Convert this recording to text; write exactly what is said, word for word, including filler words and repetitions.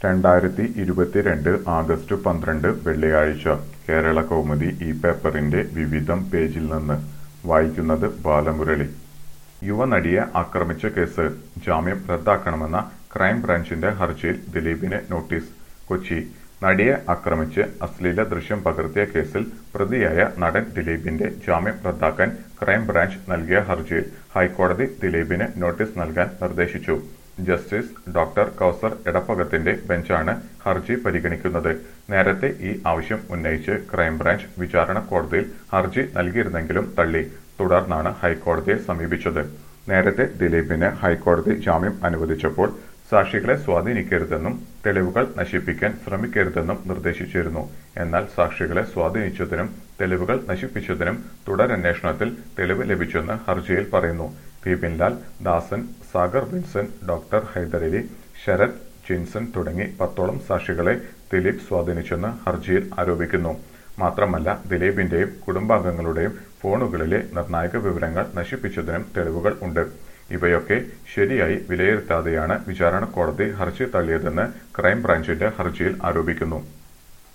രണ്ടായിരത്തി ഇരുപത്തിരണ്ട് ആഗസ്റ്റ് പന്ത്രണ്ട് വെള്ളിയാഴ്ച കേരള കൗമുദി ഈ പേപ്പറിന്റെ വിവിധം പേജിൽ നിന്ന് വായിക്കുന്നത് ബാലമുരളി. യുവനടിയെ ആക്രമിച്ച കേസ് ജാമ്യം റദ്ദാക്കണമെന്ന ക്രൈംബ്രാഞ്ചിന്റെ ഹർജിയിൽ ദിലീപിന് നോട്ടീസ്. കൊച്ചി. നടിയെ ആക്രമിച്ച് അശ്ലീല ദൃശ്യം പകർത്തിയ കേസിൽ പ്രതിയായ നടൻ ദിലീപിന്റെ ജാമ്യം റദ്ദാക്കാൻ ക്രൈംബ്രാഞ്ച് നൽകിയ ഹർജിയിൽ ഹൈക്കോടതി ദിലീപിന് നോട്ടീസ് നൽകാൻ നിർദ്ദേശിച്ചു. ജസ്റ്റിസ് ഡോക്ടർ കൗസർ എടപ്പകത്തിന്റെ ബെഞ്ചാണ് ഹർജി പരിഗണിക്കുന്നത്. നേരത്തെ ഈ ആവശ്യം ഉന്നയിച്ച് ക്രൈംബ്രാഞ്ച് വിചാരണ കോടതിയിൽ ഹർജി നൽകിയിരുന്നെങ്കിലും തള്ളി. തുടർന്നാണ് ഹൈക്കോടതിയെ സമീപിച്ചത്. നേരത്തെ ദിലീപിന് ഹൈക്കോടതി ജാമ്യം അനുവദിച്ചപ്പോൾ സാക്ഷികളെ സ്വാധീനിക്കരുതെന്നും തെളിവുകൾ നശിപ്പിക്കാൻ ശ്രമിക്കരുതെന്നും നിർദ്ദേശിച്ചിരുന്നു. എന്നാൽ സാക്ഷികളെ സ്വാധീനിച്ചതിനും തെളിവുകൾ നശിപ്പിച്ചതിനും തുടരന്വേഷണത്തിൽ തെളിവ് ലഭിച്ചെന്ന് ഹർജിയിൽ പറയുന്നു. ബിപിൻലാൽ, ദാസൻ, സാഗർ വിൻസൻ, ഡോക്ടർ ഹൈദരലി, ശരത്, ജിൻസൺ തുടങ്ങി പത്തോളം സാക്ഷികളെ ദിലീപ് സ്വാധീനിച്ചെന്ന് ഹർജിയിൽ ആരോപിക്കുന്നു. മാത്രമല്ല, ദിലീപിന്റെയും കുടുംബാംഗങ്ങളുടെയും ഫോണുകളിലെ നിർണായക വിവരങ്ങൾ നശിപ്പിച്ചതിനും തെളിവുകൾ ഉണ്ട്. ഇവയൊക്കെ ശരിയായി വിലയിരുത്താതെയാണ് വിചാരണ കോടതി ഹർജി തള്ളിയതെന്ന് ക്രൈംബ്രാഞ്ചിന്റെ ഹർജിയിൽ ആരോപിക്കുന്നു.